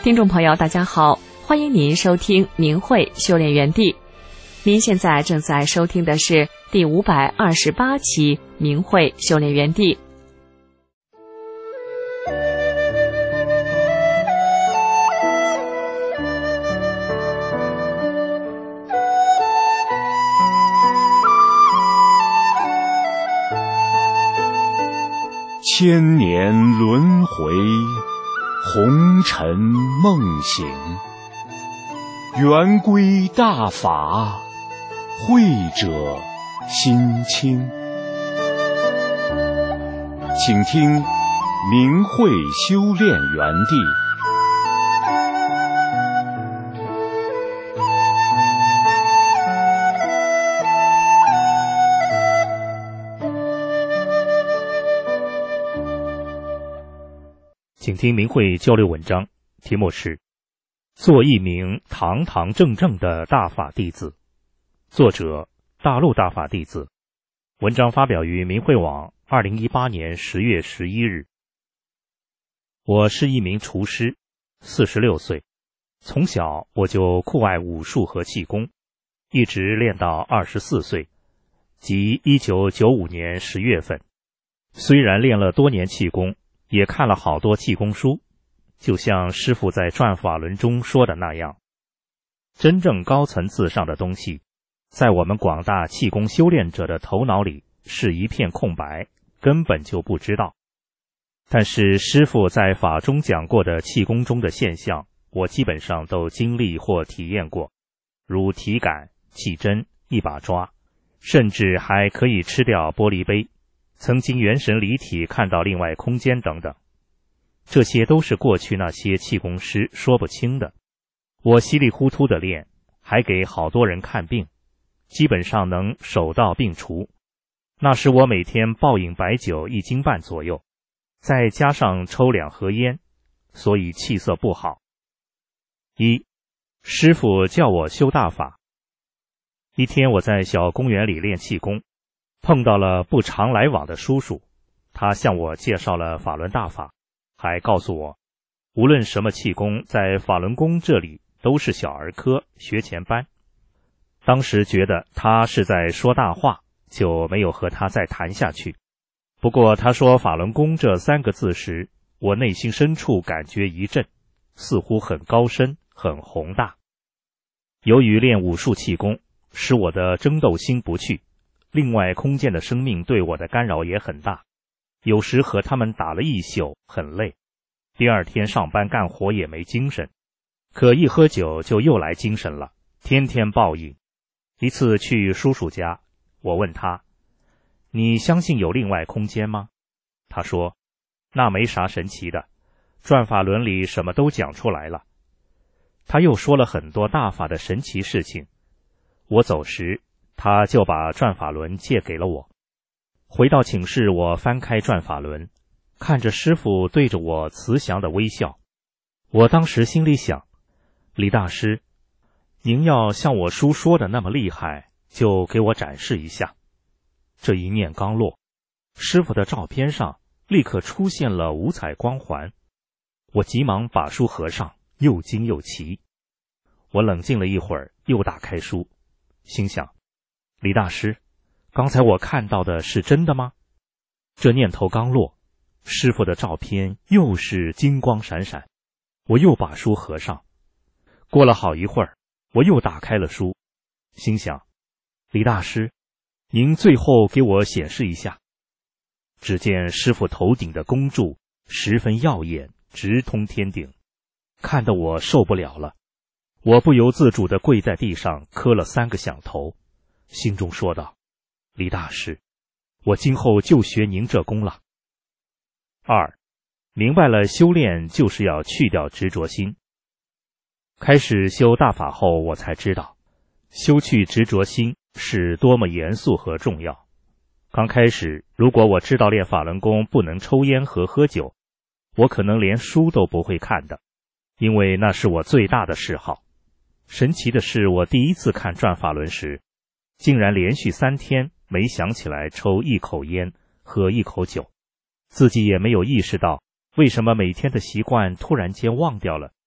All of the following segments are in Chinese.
听众朋友大家好，欢迎您收听明慧修炼园地。您现在正在收听的是第528期明慧修炼园地。 千年轮回，红尘梦醒，圆规大法，慧者心清。请听明慧修炼园地。 请听明慧交流文章，题目是做一名堂堂正正的大法弟子，作者大陆大法弟子，文章发表于明慧网2018年10月11日。我是一名厨师，46岁，从小我就酷爱武术和气功，一直练到24岁，即1995年10月份。虽然练了多年气功，也看了好多气功书，就像师父在转法轮中说的那样，真正高层次上的东西，在我们广大气功修炼者的头脑里是一片空白，根本就不知道。但是师父在法中讲过的气功中的现象，我基本上都经历或体验过，如体感、气针、一把抓，甚至还可以吃掉玻璃杯，曾经元神离体看到另外空间等等，这些都是过去那些气功师说不清的。我稀里糊涂的练，还给好多人看病，基本上能手到病除。那时我每天暴饮白酒1斤半左右，再加上抽2盒烟，所以气色不好。师父叫我修大法。一天我在小公园里练气功，碰到了不常来往的叔叔，他向我介绍了法轮大法，还告诉我，无论什么气功，在法轮功这里都是小儿科，学前班。当时觉得他是在说大话，就没有和他再谈下去。不过他说法轮功这3个字时，我内心深处感觉一震，似乎很高深，很宏大。由于练武术气功，使我的争斗心不去，另外空间的生命对我的干扰也很大，有时和他们打了一宿，很累，第二天上班干活也没精神，可一喝酒就又来精神了，天天暴饮。一次去叔叔家，我问他，你相信有另外空间吗？他说，那没啥神奇的，转法轮里什么都讲出来了。他又说了很多大法的神奇事情。我走时，他就把转法轮借给了我。回到寝室，我翻开转法轮，看着师父对着我慈祥的微笑。我当时心里想，李大师，您要像我叔说的那么厉害，就给我展示一下。这一念刚落，师父的照片上立刻出现了五彩光环。我急忙把书合上，又惊又奇。我冷静了一会儿，又打开书，心想，李大师，刚才我看到的是真的吗？这念头刚落，师父的照片又是金光闪闪。我又把书合上。过了好一会儿，我又打开了书，心想，李大师，您最后给我显示一下。只见师父头顶的弓柱十分耀眼，直通天顶，看得我受不了了。我不由自主地跪在地上磕了3个响头，心中说道，李大师，我今后就学您这功了。明白了修炼就是要去掉执着心。开始修大法后，我才知道，修去执着心是多么严肃和重要。刚开始，如果我知道练法轮功不能抽烟和喝酒，我可能连书都不会看的，因为那是我最大的嗜好。神奇的是，我第一次看转法轮时，竟然连续3天没想起来抽1口烟，喝1口酒，自己也没有意识到为什么每天的习惯突然间忘掉了，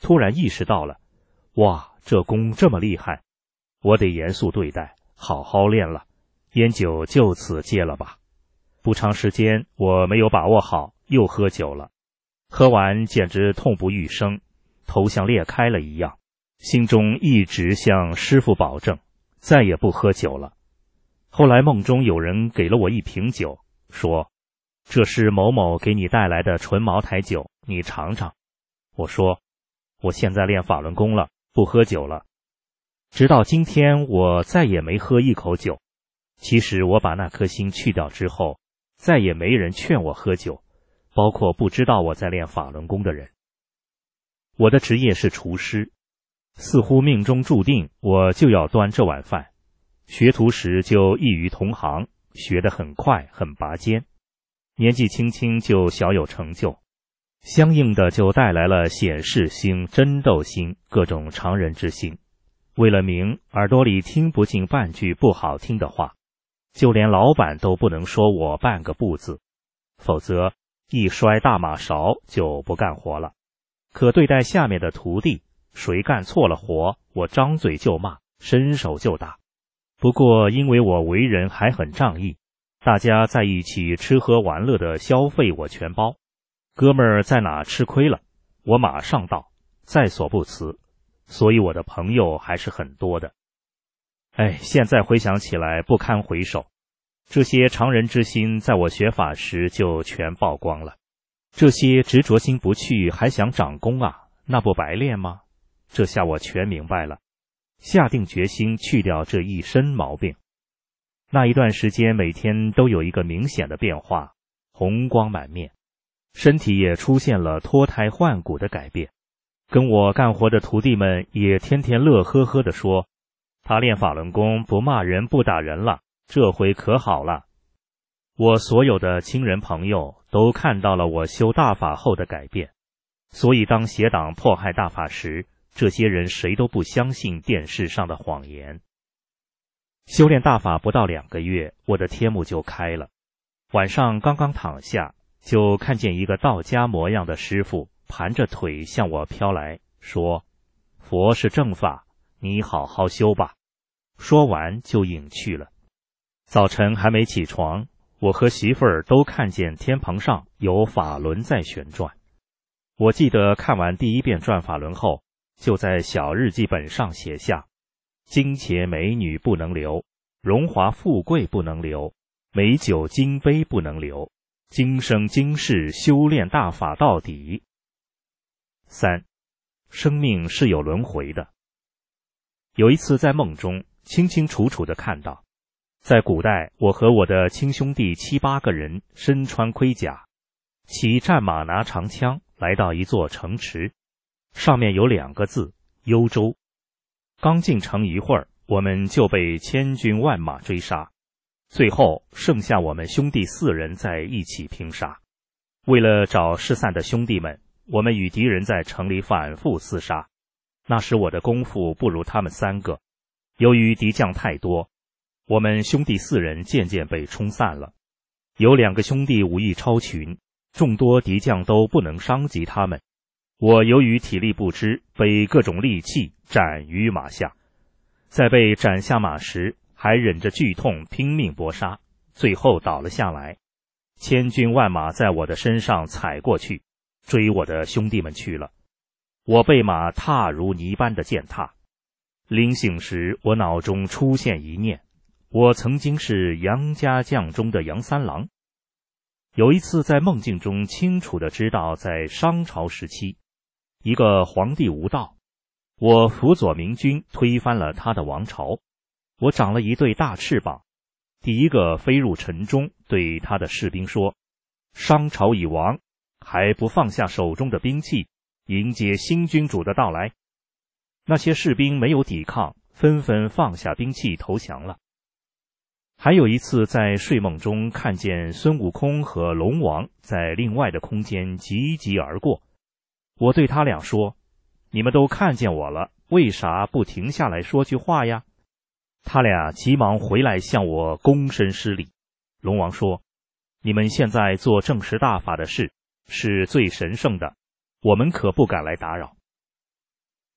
突然意识到了，哇，这功这么厉害，我得严肃对待，好好练了，烟酒就此戒了吧。不长时间，我没有把握好，又喝酒了，喝完简直痛不欲生，头像裂开了一样，心中一直向师父保证，再也不喝酒了。后来梦中有人给了我一瓶酒，说这是某某给你带来的纯茅台酒，你尝尝。我说我现在练法轮功了，不喝酒了。直到今天我再也没喝一口酒。其实我把那颗心去掉之后，再也没人劝我喝酒，包括不知道我在练法轮功的人。我的职业是厨师，似乎命中注定我就要端这碗饭。学徒时就异于同行，学得很快很拔尖，年纪轻轻就小有成就，相应的就带来了显示心、争斗心、各种常人之心。为了名，耳朵里听不进半句不好听的话，就连老板都不能说我半个不字，否则一摔大马勺就不干活了。可对待下面的徒弟，谁干错了活，我张嘴就骂，伸手就打。不过因为我为人还很仗义，大家在一起吃喝玩乐的消费我全包，哥们儿在哪吃亏了，我马上到，在所不辞，所以我的朋友还是很多的。现在回想起来不堪回首，这些常人之心在我学法时就全曝光了。这些执着心不去还想长功啊，那不白练吗？这下我全明白了，下定决心去掉这一身毛病。那一段时间每天都有一个明显的变化，红光满面，身体也出现了脱胎换骨的改变。跟我干活的徒弟们也天天乐呵呵地说，他练法轮功不骂人不打人了，这回可好了。我所有的亲人朋友都看到了我修大法后的改变，所以当邪党迫害大法时，这些人谁都不相信电视上的谎言。修炼大法不到2个月，我的天目就开了。晚上刚刚躺下，就看见一个道家模样的师父盘着腿向我飘来，说佛是正法，你好好修吧。说完就隐去了。早晨还没起床，我和媳妇儿都看见天棚上有法轮在旋转。我记得看完第1遍转法轮后，就在小日记本上写下，金钱美女不能留，荣华富贵不能留，美酒金杯不能留，今生今世修炼大法到底。3. 生命是有轮回的。有一次在梦中清清楚楚地看到，在古代我和我的亲兄弟7、8个人身穿盔甲，骑战马拿长枪来到一座城池，上面有2个字幽州。刚进城一会儿，我们就被千军万马追杀，最后剩下我们兄弟4人在一起拼杀。为了找失散的兄弟们，我们与敌人在城里反复厮杀。那时我的功夫不如他们3个，由于敌将太多，我们兄弟4人渐渐被冲散了。有2个兄弟武艺超群，众多敌将都不能伤及他们。我由于体力不支，被各种利器斩于马下。在被斩下马时，还忍着剧痛拼命搏杀，最后倒了下来。千军万马在我的身上踩过去，追我的兄弟们去了。我被马踏如泥般的践踏。临醒时，我脑中出现一念，我曾经是杨家将中的杨三郎。有一次在梦境中清楚地知道，在商朝时期，一个皇帝无道，我辅佐明军推翻了他的王朝。我长了一对大翅膀，第一个飞入城中，对他的士兵说，商朝已亡，还不放下手中的兵器，迎接新君主的到来。那些士兵没有抵抗，纷纷放下兵器投降了。还有一次在睡梦中看见孙悟空和龙王在另外的空间急急而过，我对他俩说，你们都看见我了，为啥不停下来说句话呀？他俩急忙回来向我躬身施礼。龙王说，你们现在做正实大法的事是最神圣的，我们可不敢来打扰。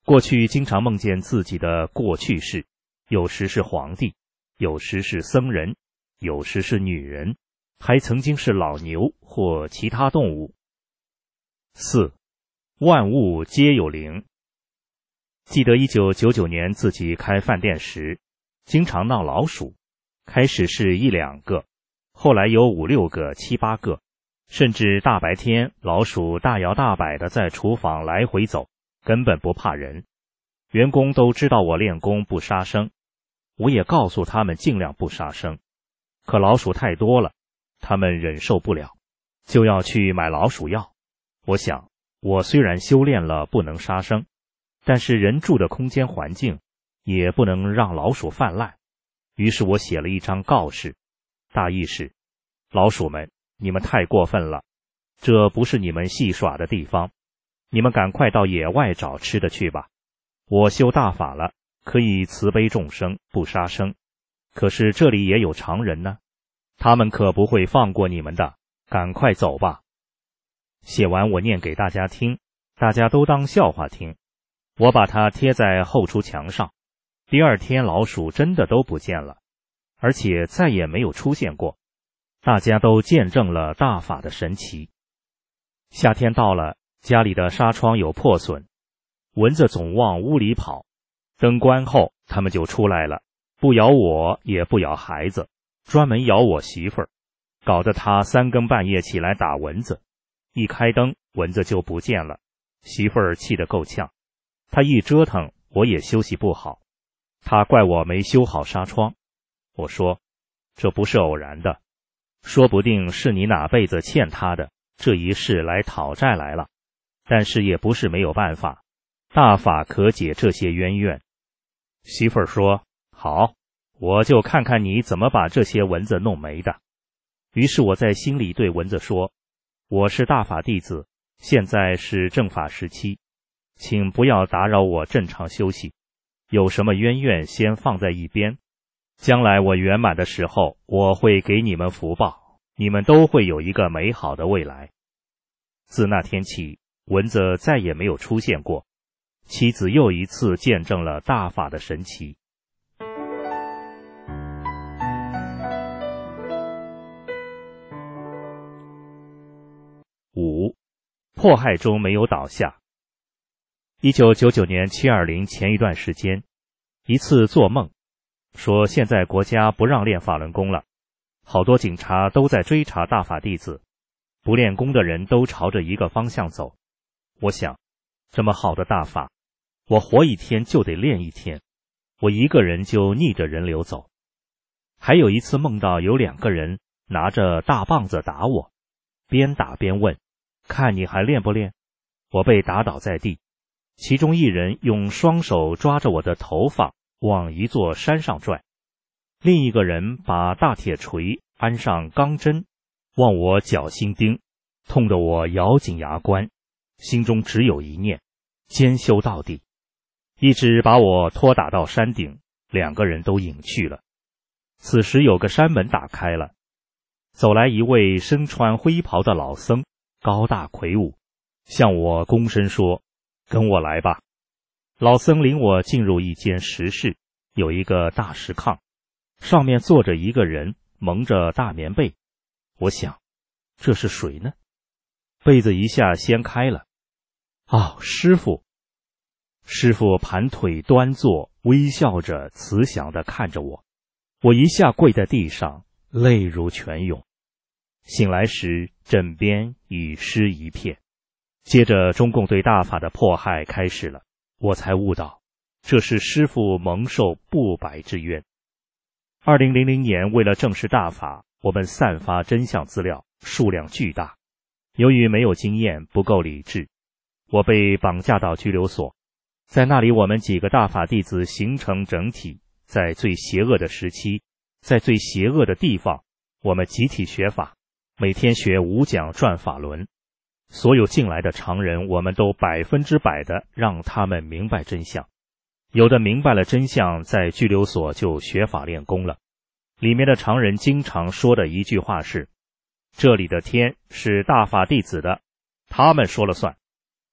过去经常梦见自己的过去式，有时是皇帝，有时是僧人，有时是女人，还曾经是老牛或其他动物。4. 万物皆有灵。记得1999年自己开饭店时，经常闹老鼠，开始是1、2个，后来有5、6个、7、8个，甚至大白天老鼠大摇大摆地在厨房来回走，根本不怕人。员工都知道我练功不杀生，我也告诉他们尽量不杀生，可老鼠太多了，他们忍受不了，就要去买老鼠药。我想，我虽然修炼了不能杀生，但是人住的空间环境也不能让老鼠泛滥。于是我写了一张告示，大意是：老鼠们，你们太过分了，这不是你们戏耍的地方，你们赶快到野外找吃的去吧。我修大法了，可以慈悲众生，不杀生，可是这里也有常人呢，他们可不会放过你们的，赶快走吧。写完我念给大家听，大家都当笑话听。我把它贴在后厨墙上，第2天老鼠真的都不见了，而且再也没有出现过，大家都见证了大法的神奇。夏天到了，家里的纱窗有破损，蚊子总往屋里跑，灯关后它们就出来了，不咬我也不咬孩子，专门咬我媳妇儿，搞得她3更半夜起来打蚊子，一开灯蚊子就不见了，媳妇儿气得够呛。她一折腾我也休息不好，她怪我没修好纱窗。我说，这不是偶然的，说不定是你哪辈子欠她的，这一世来讨债来了，但是也不是没有办法，大法可解这些冤怨。媳妇儿说，好，我就看看你怎么把这些蚊子弄没的。于是我在心里对蚊子说，我是大法弟子，现在是正法时期，请不要打扰我正常休息，有什么冤怨先放在一边，将来我圆满的时候，我会给你们福报，你们都会有一个美好的未来。自那天起，蚊子再也没有出现过，妻子又一次见证了大法的神奇。5. 迫害中没有倒下。1999年720前一段时间，一次做梦，说现在国家不让练法轮功了，好多警察都在追查大法弟子，不练功的人都朝着一个方向走。我想，这么好的大法，我活一天就得练一天，我一个人就逆着人流走。还有一次梦到有2个人拿着大棒子打我，边打边问，看你还练不练？我被打倒在地，其中一人用双手抓着我的头发往一座山上拽，另一个人把大铁锤安上钢针往我脚心钉，痛得我咬紧牙关，心中只有一念，兼修到底，一直把我拖打到山顶，2个人都隐去了。此时有个山门打开了，走来一位身穿灰袍的老僧，高大魁梧，向我躬身说，跟我来吧。老僧领我进入一间石室，有一个大石炕，上面坐着一个人，蒙着大棉被。我想，这是谁呢？被子一下掀开了，师父。师父盘腿端坐，微笑着慈祥地看着我，我一下跪在地上，泪如泉涌。醒来时，枕边已湿一片。接着中共对大法的迫害开始了，我才悟到，这是师父蒙受不白之冤。2000年，为了证实大法，我们散发真相资料，数量巨大。由于没有经验，不够理智，我被绑架到拘留所，在那里我们几个大法弟子形成整体，在最邪恶的时期，在最邪恶的地方，我们集体学法，每天学5讲转法轮。所有进来的常人，我们都100%的让他们明白真相。有的明白了真相，在拘留所就学法练功了。里面的常人经常说的一句话是，这里的天是大法弟子的，他们说了算。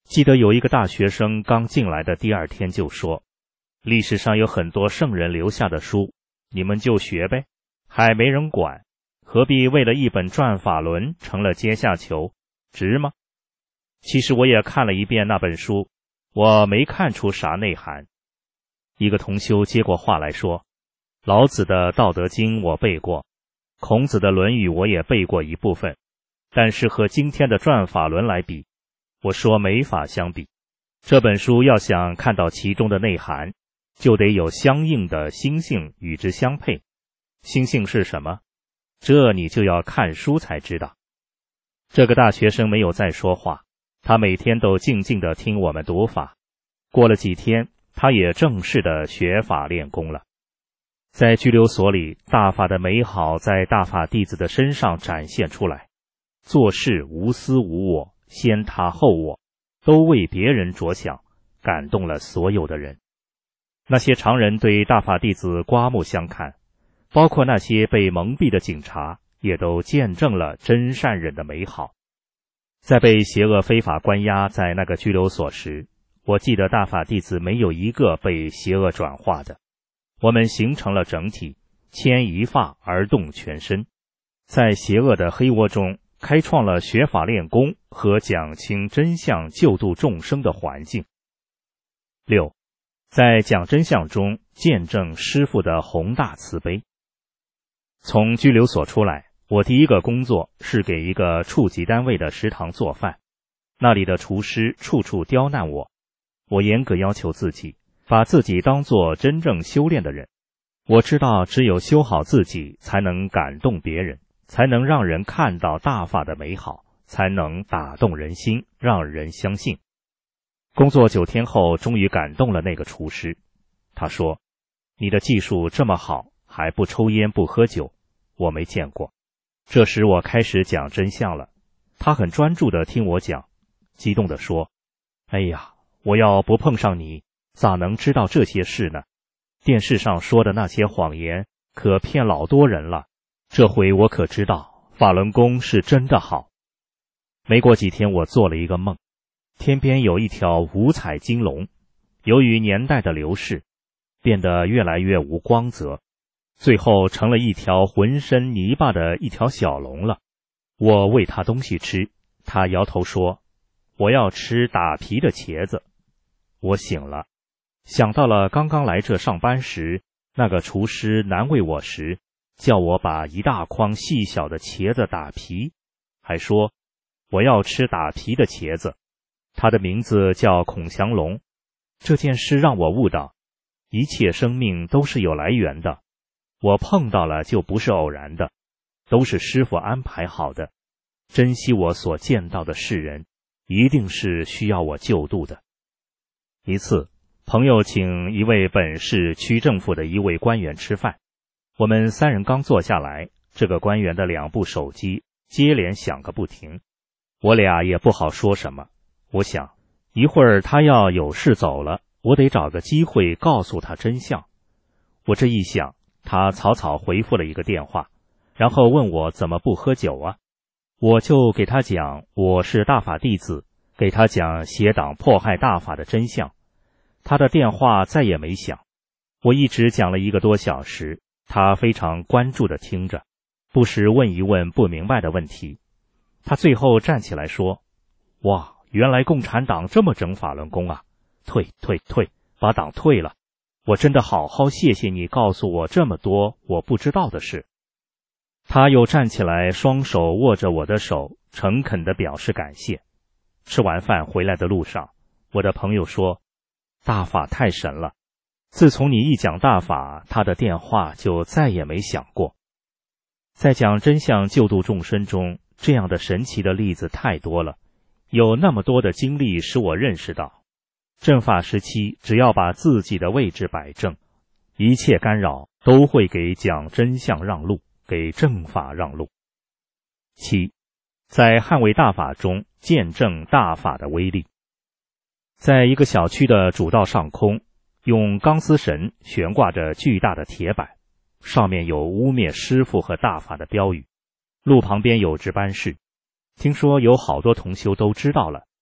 记得有一个大学生刚进来的第二天就说，历史上有很多圣人留下的书，你们就学呗，还没人管，何必为了一本转法轮成了阶下囚，值吗？其实我也看了一遍那本书，我没看出啥内涵。一个同修接过话来说，老子的《道德经》我背过，孔子的《论语》我也背过一部分，但是和今天的转法轮来比，我说没法相比。这本书要想看到其中的内涵，就得有相应的心性与之相配。心性是什么？这你就要看书才知道。这个大学生没有再说话，他每天都静静地听我们读法。过了几天，他也正式的学法练功了。在拘留所里，大法的美好在大法弟子的身上展现出来，做事无私无我，先他后我，都为别人着想，感动了所有的人。那些常人对大法弟子刮目相看，包括那些被蒙蔽的警察，也都见证了真善忍的美好。在被邪恶非法关押在那个拘留所时，我记得大法弟子没有一个被邪恶转化的，我们形成了整体，牵一发而动全身，在邪恶的黑窝中开创了学法练功和讲清真相救度众生的环境。6. 在讲真相中见证师父的宏大慈悲。从拘留所出来，我第一个工作是给一个处级单位的食堂做饭，那里的厨师处处刁难我，我严格要求自己，把自己当作真正修炼的人。我知道只有修好自己，才能感动别人，才能让人看到大法的美好，才能打动人心，让人相信。工作9天后，终于感动了那个厨师。他说，你的技术这么好，还不抽烟不喝酒，我没见过。这时我开始讲真相了，他很专注地听我讲，激动地说，哎呀，我要不碰上你，咋能知道这些事呢？电视上说的那些谎言，可骗老多人了。这回我可知道，法轮功是真的好。没过几天，我做了一个梦，天边有一条五彩金龙，由于年代的流逝，变得越来越无光泽，最后成了一条浑身泥巴的一条小龙了。我喂它东西吃，它摇头说，我要吃打皮的茄子。我醒了，想到了刚刚来这上班时，那个厨师难为我时，叫我把一大筐细小的茄子打皮，还说我要吃打皮的茄子。他的名字叫孔祥龙。这件事让我悟到，一切生命都是有来源的，我碰到了就不是偶然的，都是师父安排好的。珍惜我所见到的世人，一定是需要我救度的。一次，朋友请一位本市区政府的一位官员吃饭，我们3人刚坐下来，这个官员的2部手机接连响个不停，我俩也不好说什么。我想，一会儿他要有事走了，我得找个机会告诉他真相。我这一想，他草草回复了一个电话，然后问我怎么不喝酒啊？我就给他讲我是大法弟子，给他讲邪党迫害大法的真相。他的电话再也没响。我一直讲了1个多小时，他非常关注地听着，不时问一问不明白的问题。他最后站起来说，哇，原来共产党这么整法轮功啊，退，把党退了。我真的好好谢谢你告诉我这么多我不知道的事。他又站起来，双手握着我的手，诚恳地表示感谢。吃完饭回来的路上，我的朋友说，大法太神了，自从你一讲大法，他的电话就再也没响过。在讲真相救度众生中，这样的神奇的例子太多了，有那么多的经历使我认识到，正法时期只要把自己的位置摆正，一切干扰都会给讲真相让路，给正法让路。7. 在捍卫大法中见证大法的威力。在一个小区的主道上空，用钢丝绳悬挂着巨大的铁板，上面有污蔑师父和大法的标语。路旁边有值班室，听说有好多同修都知道了。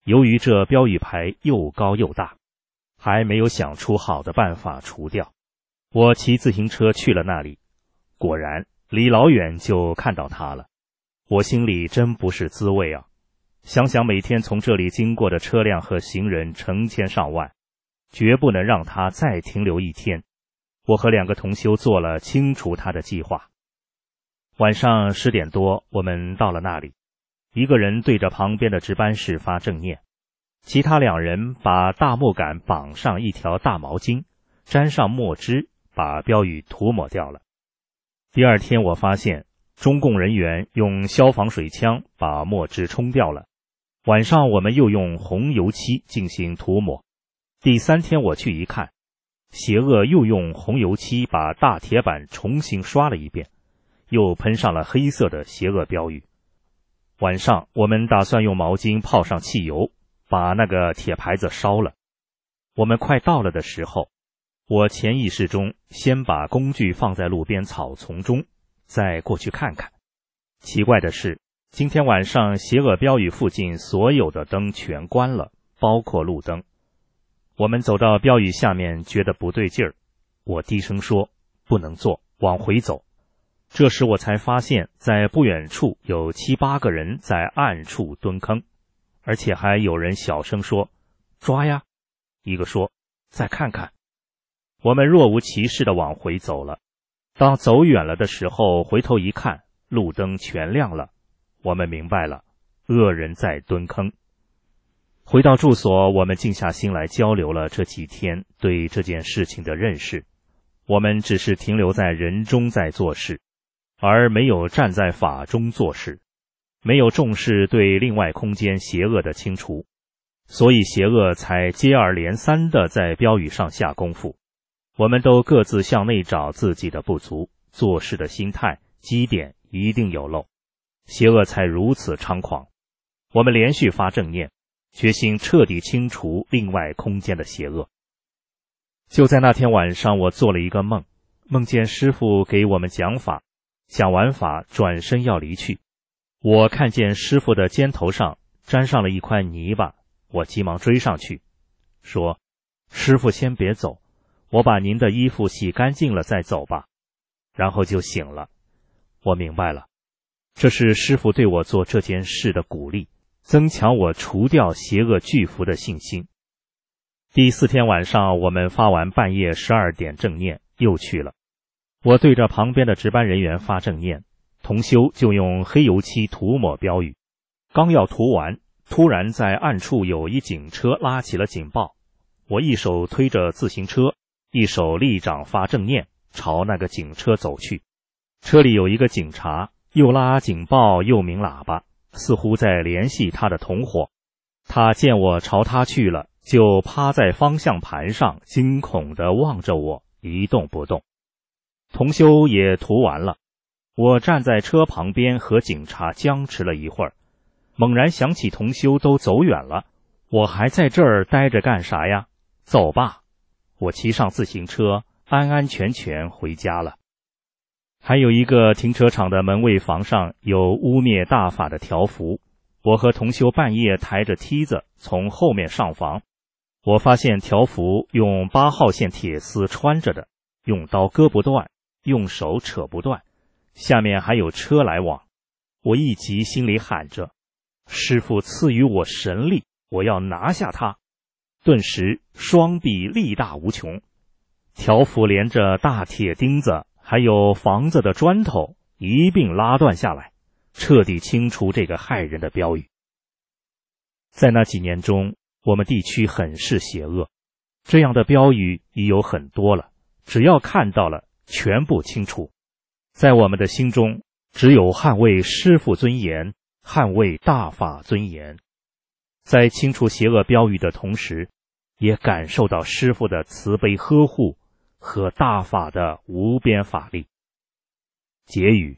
由于这标语牌又高又大，还没有想出好的办法除掉。我骑自行车去了那里，果然离老远就看到它了。我心里真不是滋味啊！想想每天从这里经过的车辆和行人成千上万，绝不能让它再停留一天。我和2个同修做了清除它的计划。晚上10点多，我们到了那里，一个人对着旁边的值班室发正念，其他2人把大木杆绑上一条大毛巾，沾上墨汁，把标语涂抹掉了。第二天我发现中共人员用消防水枪把墨汁冲掉了。晚上我们又用红油漆进行涂抹。第3天我去一看，邪恶又用红油漆把大铁板重新刷了一遍，又喷上了黑色的邪恶标语。晚上我们打算用毛巾泡上汽油，把那个铁牌子烧了。我们快到了的时候，我潜意识中先把工具放在路边草丛中，再过去看看。奇怪的是，今天晚上邪恶标语附近所有的灯全关了，包括路灯。我们走到标语下面，觉得不对劲儿，我低声说不能做，往回走。这时我才发现，在不远处有7、8个人在暗处蹲坑，而且还有人小声说抓呀，一个说再看看。我们若无其事地往回走了。当走远了的时候，回头一看，路灯全亮了，我们明白了，恶人在蹲坑。回到住所，我们静下心来交流了这几天对这件事情的认识。我们只是停留在人中在做事，而没有站在法中做事，没有重视对另外空间邪恶的清除，所以邪恶才接二连三地在标语上下功夫。我们都各自向内找自己的不足，做事的心态基点一定有漏，邪恶才如此猖狂。我们连续发正念，决心彻底清除另外空间的邪恶。就在那天晚上，我做了一个梦，梦见师父给我们讲法，讲完法转身要离去。我看见师父的肩头上沾上了一块泥巴，我急忙追上去，说：师父先别走，我把您的衣服洗干净了再走吧。然后就醒了。我明白了，这是师父对我做这件事的鼓励，增强我除掉邪恶巨符的信心。第4天晚上，我们发完半夜12点正念，又去了。我对着旁边的值班人员发正念，同修就用黑油漆涂抹标语。刚要涂完，突然在暗处有一警车拉起了警报。我一手推着自行车，一手立掌发正念，朝那个警车走去。车里有一个警察，又拉警报又鸣喇叭，似乎在联系他的同伙。他见我朝他去了，就趴在方向盘上，惊恐地望着我，一动不动。同修也涂完了，我站在车旁边和警察僵持了一会儿，猛然想起同修都走远了，我还在这儿待着干啥呀？走吧。我骑上自行车，安安全全回家了。还有一个停车场的门卫房上有污蔑大法的条幅，我和同修半夜抬着梯子从后面上房，我发现条幅用8号线铁丝穿着的，用刀割不断，用手扯不断，下面还有车来往。我一急，心里喊着：师父赐予我神力，我要拿下它。顿时双臂力大无穷，条幅连着大铁钉子还有房子的砖头一并拉断下来，彻底清除这个害人的标语。在那几年中，我们地区很是邪恶，这样的标语已有很多了，只要看到了，全部清除。在我们的心中，只有捍卫师父尊严，捍卫大法尊严。在清除邪恶标语的同时，也感受到师父的慈悲呵护和大法的无边法力。结语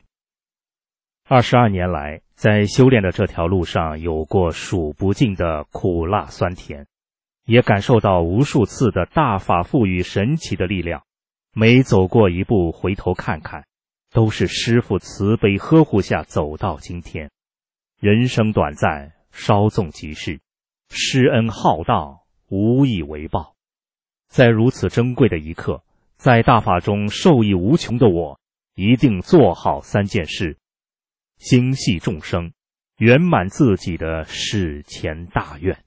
：22年来，在修炼的这条路上有过数不尽的苦辣酸甜，也感受到无数次的大法赋予神奇的力量。每走过一步，回头看看，都是师父慈悲呵护下走到今天。人生短暂，稍纵即逝， 施恩浩荡，无以为报。在如此珍贵的一刻，在大法中受益无穷的我，一定做好3件事：心系众生，圆满自己的史前大愿。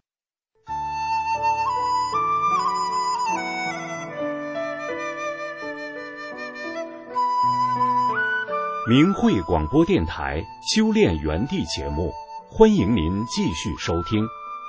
明慧广播电台修炼园地节目，欢迎您继续收听。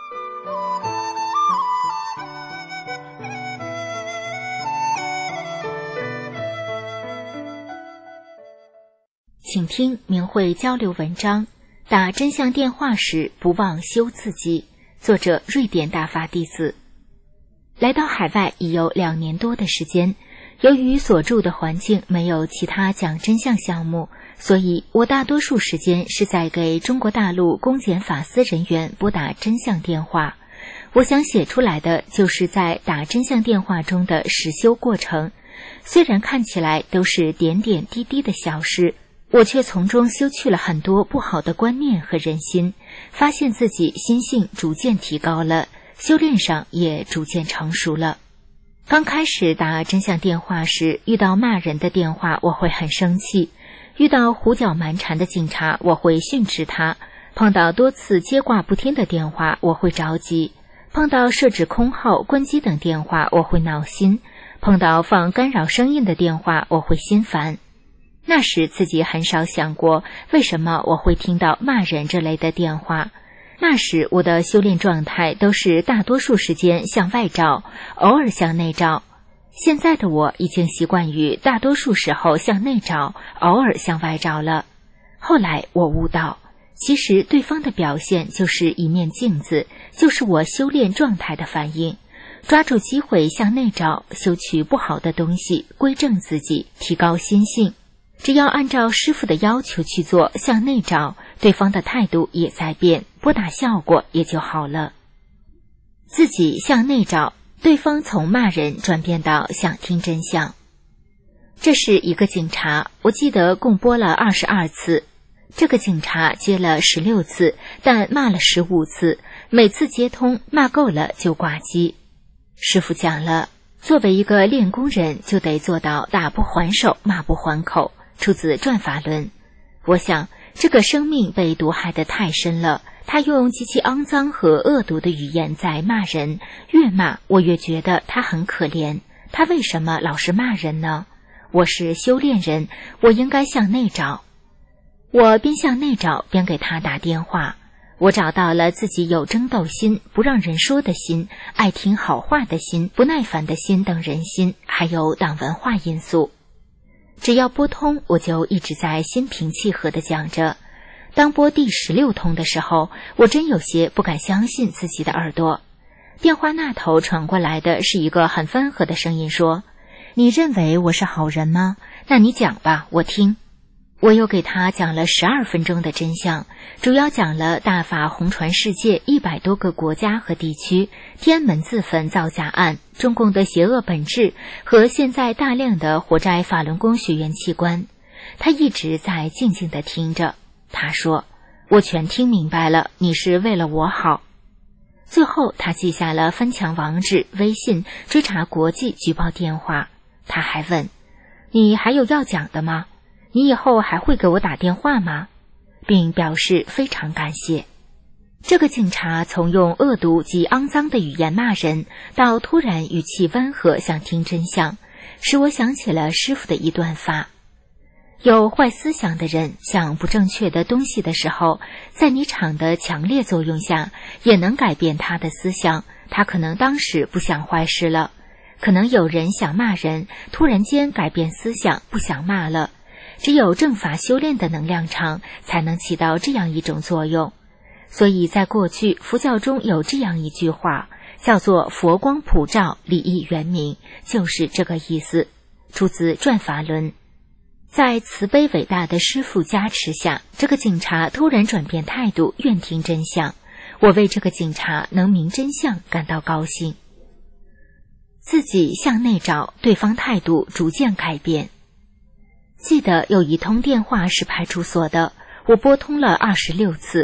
请听明慧交流文章，打真相电话时不忘修自己，作者瑞典大法弟子。来到海外已有2年多的时间，由于所住的环境没有其他讲真相项目，所以我大多数时间是在给中国大陆公检法司人员拨打真相电话。我想写出来的就是在打真相电话中的实修过程，虽然看起来都是点点滴滴的小事，我却从中修去了很多不好的观念和人心，发现自己心性逐渐提高了，修炼上也逐渐成熟了。刚开始打真相电话时，遇到骂人的电话我会很生气，遇到胡搅蛮缠的警察我会训斥他，碰到多次接挂不听的电话我会着急，碰到设置空号、关机等电话我会恼心，碰到放干扰声音的电话我会心烦。那时自己很少想过为什么我会听到骂人这类的电话，那时我的修炼状态都是大多数时间向外照，偶尔向内照。现在的我已经习惯于大多数时候向内照，偶尔向外照了。后来我悟到，其实对方的表现就是一面镜子，就是我修炼状态的反应。抓住机会向内照，修取不好的东西，归正自己，提高心性。只要按照师父的要求去做，向内照，对方的态度也在变，拨打效果也就好了。自己向内照，对方从骂人转变到想听真相。这是一个警察，我记得共拨了22次。这个警察接了16次，但骂了15次，每次接通骂够了就挂机。师父讲了，作为一个练功人，就得做到打不还手，骂不还口，出自《转法轮》。我想这个生命被毒害得太深了，他用极其肮脏和恶毒的语言在骂人，越骂我越觉得他很可怜。他为什么老是骂人呢？我是修炼人，我应该向内找。我边向内找边给他打电话。我找到了自己有争斗心、不让人说的心、爱听好话的心、不耐烦的心等人心，还有党文化因素。只要拨通，我就一直在心平气和地讲着。当拨第16通的时候，我真有些不敢相信自己的耳朵。电话那头传过来的是一个很温和的声音说：“你认为我是好人吗？那你讲吧，我听。”我又给他讲了12分钟的真相，主要讲了大法红传世界100多个国家和地区、天安门自焚造假案、中共的邪恶本质和现在大量的活摘法轮功学员器官。他一直在静静地听着。他说：“我全听明白了，你是为了我好。”最后他记下了翻墙网址、微信、追查国际举报电话。他还问：“你还有要讲的吗？你以后还会给我打电话吗？”并表示非常感谢。这个警察从用恶毒及肮脏的语言骂人，到突然语气温和想听真相，使我想起了师父的一段话：有坏思想的人想不正确的东西的时候，在你场的强烈作用下，也能改变他的思想。他可能当时不想坏事了，可能有人想骂人，突然间改变思想，不想骂了。只有正法修炼的能量场才能起到这样一种作用。所以在过去佛教中有这样一句话，叫做佛光普照，利益圆明，就是这个意思，出自《转法轮》。在慈悲伟大的师父加持下，这个警察突然转变态度，愿听真相。我为这个警察能明真相感到高兴。自己向内找，对方态度逐渐改变。记得有一通电话是派出所的，我拨通了26次，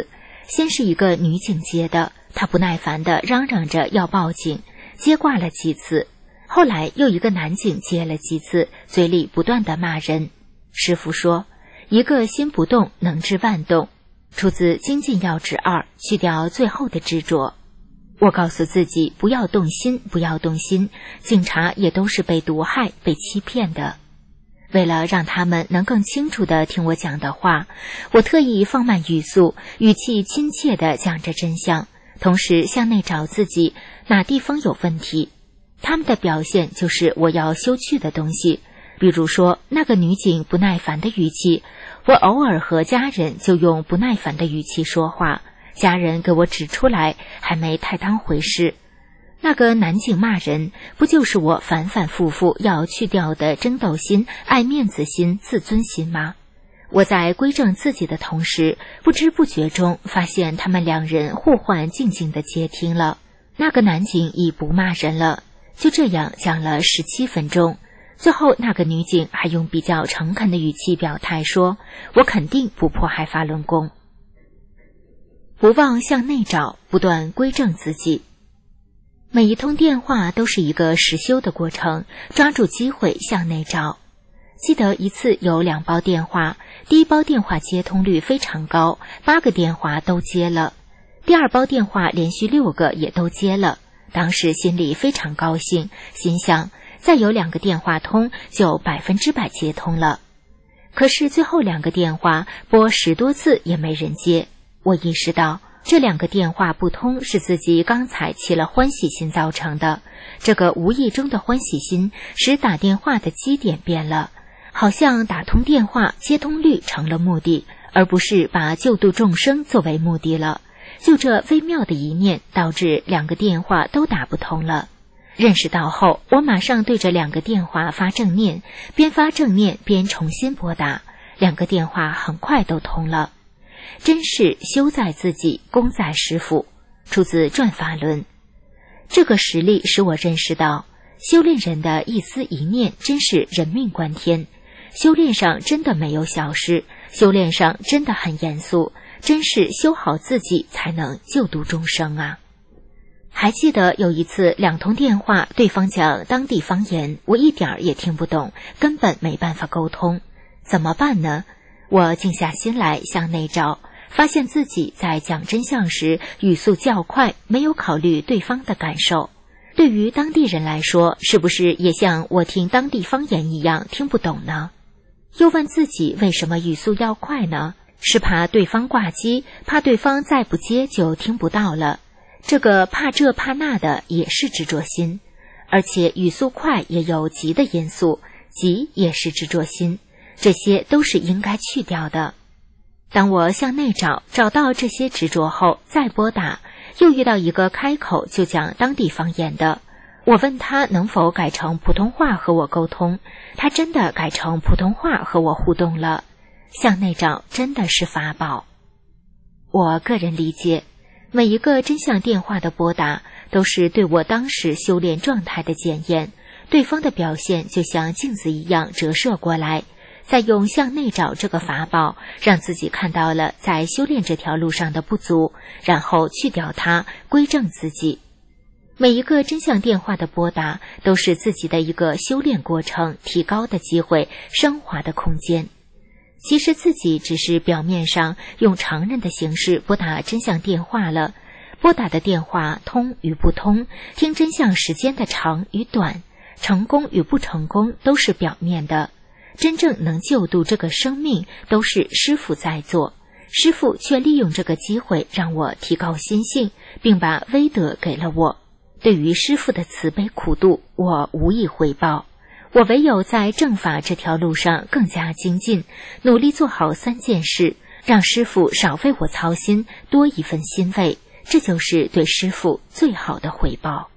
先是一个女警接的，她不耐烦地嚷嚷着要报警，接挂了几次。后来又一个男警接了几次，嘴里不断地骂人。师父说，一个心不动能治万动，出自《精进要旨2》，去掉最后的执着。我告诉自己不要动心，不要动心，警察也都是被毒害、被欺骗的。为了让他们能更清楚地听我讲的话，我特意放慢语速，语气亲切地讲着真相，同时向内找自己哪地方有问题。他们的表现就是我要修去的东西，比如说那个女警不耐烦的语气，我偶尔和家人就用不耐烦的语气说话，家人给我指出来，还没太当回事。那个男警骂人，不就是我反反复复要去掉的争斗心、爱面子心、自尊心吗？我在归正自己的同时，不知不觉中发现他们两人互换静静的接听了。那个男警已不骂人了，就这样讲了17分钟。最后那个女警还用比较诚恳的语气表态说，我肯定不迫害法轮功。不忘向内找，不断归正自己。每一通电话都是一个实修的过程，抓住机会向内找。记得一次有2包电话，第一包电话接通率非常高，8个电话都接了。第2包电话连续6个也都接了，当时心里非常高兴，心想再有2个电话通就100%接通了。可是最后2个电话拨10多次也没人接，我意识到这2个电话不通是自己刚才起了欢喜心造成的。这个无意中的欢喜心使打电话的基点变了，好像打通电话接通率成了目的，而不是把救度众生作为目的了。就这微妙的一念，导致2个电话都打不通了。认识到后，我马上对着2个电话发正念，边发正念边重新拨打，2个电话很快都通了。真是修在自己，功在师父，出自转法轮。这个实例使我认识到，修炼人的一丝一念真是人命关天，修炼上真的没有小事，修炼上真的很严肃，真是修好自己才能救度众生啊。还记得有一次2通电话，对方讲当地方言，我一点儿也听不懂，根本没办法沟通，怎么办呢？我静下心来向内找，发现自己在讲真相时语速较快，没有考虑对方的感受。对于当地人来说，是不是也像我听当地方言一样听不懂呢？又问自己为什么语速要快呢？是怕对方挂机，怕对方再不接就听不到了。这个怕这怕那的也是执着心，而且语速快也有急的因素，急也是执着心，这些都是应该去掉的。当我向内找，找到这些执着后再拨打，又遇到一个开口就讲当地方言的，我问他能否改成普通话和我沟通，他真的改成普通话和我互动了。向内找真的是法宝。我个人理解，每一个真相电话的拨打都是对我当时修炼状态的检验，对方的表现就像镜子一样折射过来，再用向内找这个法宝，让自己看到了在修炼这条路上的不足，然后去掉它，归正自己。每一个真相电话的拨打都是自己的一个修炼过程，提高的机会，升华的空间。其实自己只是表面上用常人的形式拨打真相电话了，拨打的电话通与不通，听真相时间的长与短，成功与不成功都是表面的，真正能救度这个生命都是师父在做，师父却利用这个机会让我提高心性，并把威德给了我。对于师父的慈悲苦度，我无以回报，我唯有在正法这条路上更加精进，努力做好3件事，让师父少为我操心，多一份欣慰，这就是对师父最好的回报。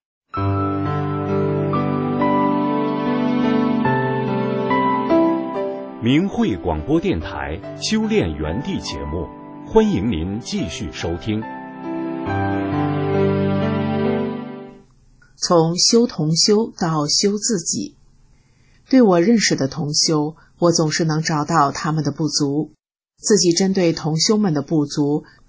明慧广播电台修炼原地节目，欢迎您继续收听。 从修同修到修自己，对我认识的同修，我总是能找到他们的不足，自己针对同修们的不足，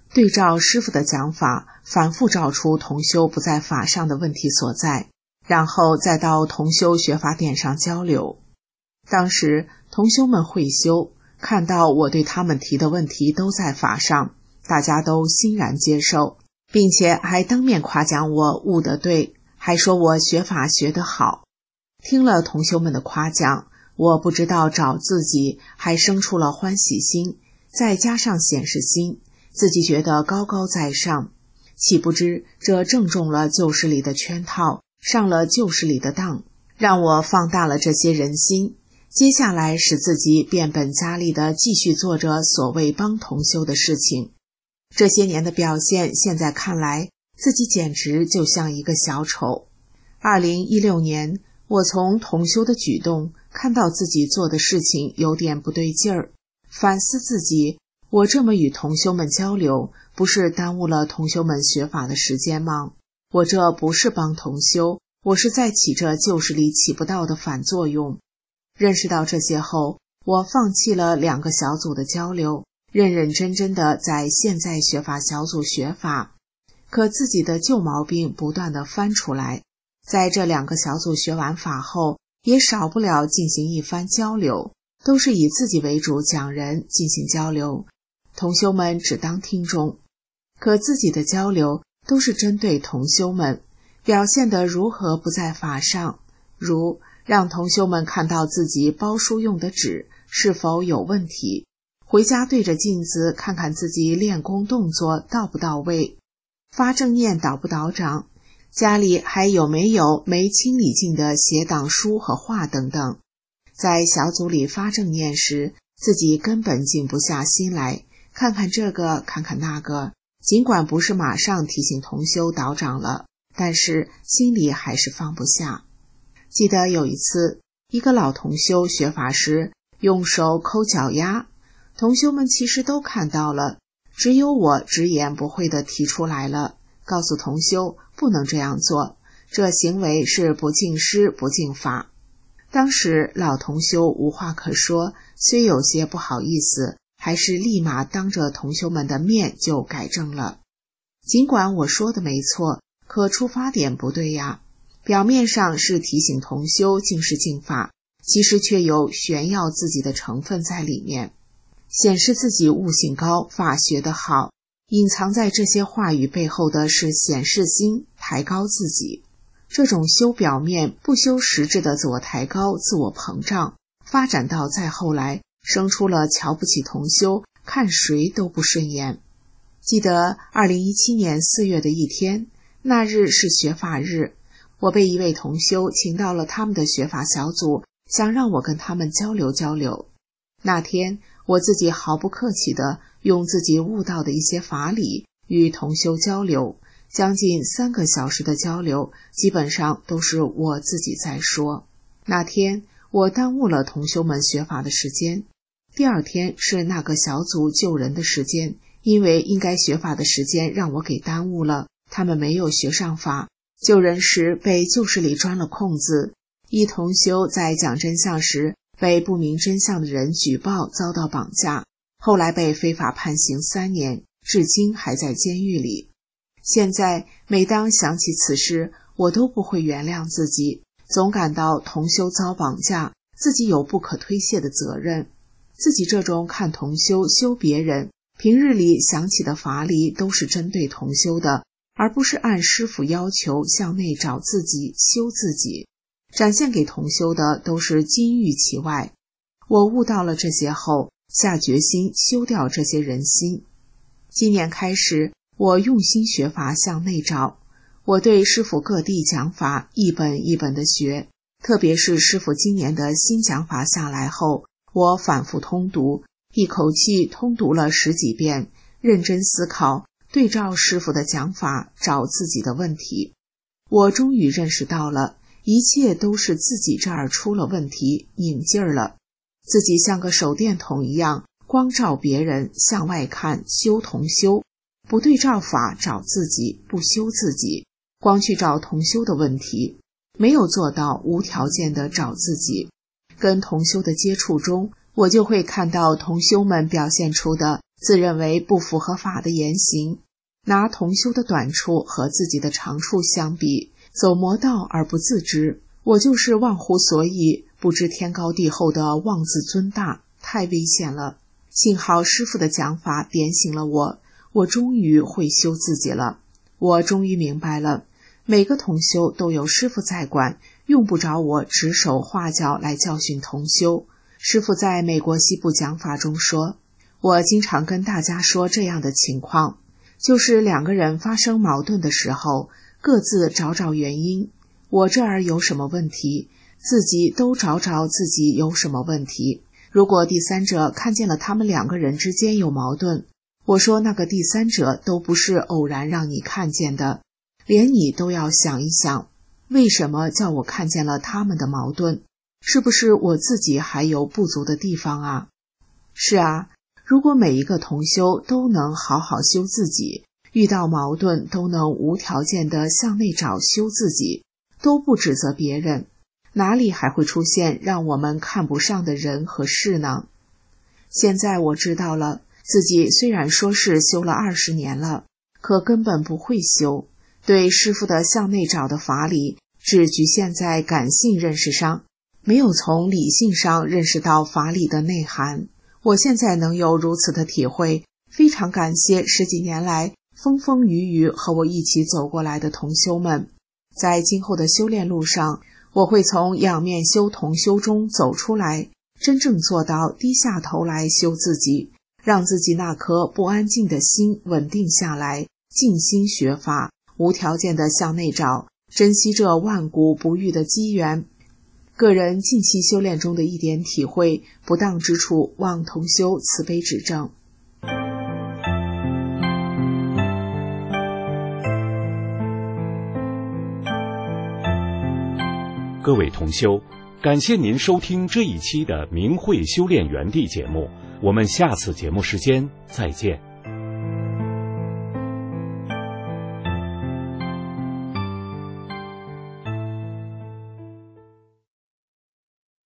对照师父的讲法，反复找出同修不在法上的问题所在，然后再到同修学法点上交流。当时同修们会修，看到我对他们提的问题都在法上，大家都欣然接受，并且还当面夸奖我悟得对，还说我学法学得好。听了同修们的夸奖，我不知道找自己，还生出了欢喜心，再加上显示心，自己觉得高高在上，岂不知这正中了旧事里的圈套，上了旧事里的当，让我放大了这些人心。接下来使自己变本加厉地继续做着所谓帮同修的事情。这些年的表现，现在看来，自己简直就像一个小丑。2016年，我从同修的举动看到自己做的事情有点不对劲儿，反思自己，我这么与同修们交流，不是耽误了同修们学法的时间吗？我这不是帮同修，我是在起着旧事里起不到的反作用。认识到这些后，我放弃了2个小组的交流，认认真真的在现在学法小组学法。可自己的旧毛病不断地翻出来，在这2个小组学完法后，也少不了进行一番交流，都是以自己为主讲人进行交流，同修们只当听众。可自己的交流都是针对同修们，表现得如何不在法上，如让同修们看到自己包书用的纸是否有问题，回家对着镜子看看自己练功动作到不到位，发正念导不导掌，家里还有没有没清理净的写档书和画等等。在小组里发正念时，自己根本静不下心来，看看这个看看那个，尽管不是马上提醒同修导掌了，但是心里还是放不下。记得有一次，一个老同修学法时用手抠脚丫，同修们其实都看到了，只有我直言不讳地提出来了，告诉同修不能这样做，这行为是不敬师不敬法。当时老同修无话可说，虽有些不好意思，还是立马当着同修们的面就改正了。尽管我说的没错，可出发点不对呀。表面上是提醒同修敬师敬法，其实却有炫耀自己的成分在里面，显示自己悟性高，法学得好。隐藏在这些话语背后的是显示心，抬高自己。这种修表面不修实质的自我抬高、自我膨胀，发展到再后来生出了瞧不起同修，看谁都不顺眼。记得2017年4月的一天，那日是学法日，我被一位同修请到了他们的学法小组，想让我跟他们交流交流。那天我自己毫不客气地用自己悟到的一些法理与同修交流，将近3个小时的交流，基本上都是我自己在说。那天我耽误了同修们学法的时间，第2天是那个小组救人的时间，因为应该学法的时间让我给耽误了，他们没有学上法，救人时被旧事里钻了空子。一同修在讲真相时被不明真相的人举报，遭到绑架，后来被非法判刑3年，至今还在监狱里。现在每当想起此事，我都不会原谅自己，总感到同修遭绑架，自己有不可推卸的责任。自己这种看同修修别人，平日里想起的法理都是针对同修的，而不是按师父要求向内找自己修自己，展现给同修的都是金玉其外。我悟到了这些后，下决心修掉这些人心。今年开始，我用心学法向内找，我对师父各地讲法一本一本的学，特别是师父今年的新讲法下来后，我反复通读，一口气通读了10几遍，认真思考，对照师父的讲法找自己的问题。我终于认识到了，一切都是自己这儿出了问题，拧劲儿了。自己像个手电筒一样，光照别人，向外看，修同修，不对照法找自己，不修自己，光去找同修的问题，没有做到无条件的找自己。跟同修的接触中，我就会看到同修们表现出的自认为不符合法的言行，拿同修的短处和自己的长处相比，走魔道而不自知，我就是忘乎所以，不知天高地厚的妄自尊大，太危险了。幸好师父的讲法点醒了我，我终于会修自己了。我终于明白了，每个同修都有师父在管，用不着我指手画脚来教训同修。师父在美国西部讲法中说，我经常跟大家说这样的情况，就是两个人发生矛盾的时候，各自找找原因，我这儿有什么问题，自己都找找自己有什么问题。如果第三者看见了他们两个人之间有矛盾，我说那个第三者都不是偶然让你看见的，连你都要想一想，为什么叫我看见了他们的矛盾？是不是我自己还有不足的地方啊？是啊，如果每一个同修都能好好修自己，遇到矛盾都能无条件地向内找修自己，都不指责别人，哪里还会出现让我们看不上的人和事呢？现在我知道了，自己虽然说是修了20年了，可根本不会修，对师父的向内找的法理只局限在感性认识上，没有从理性上认识到法理的内涵。我现在能有如此的体会，非常感谢10几年来风风雨雨和我一起走过来的同修们。在今后的修炼路上，我会从仰面修同修中走出来，真正做到低下头来修自己，让自己那颗不安静的心稳定下来，静心学法，无条件地向内找，珍惜这万古不遇的机缘。个人近期修炼中的一点体会，不当之处望同修慈悲指正。 各位同修，感谢您收听这一期的明慧修炼园地节目，我们下次节目时间再见。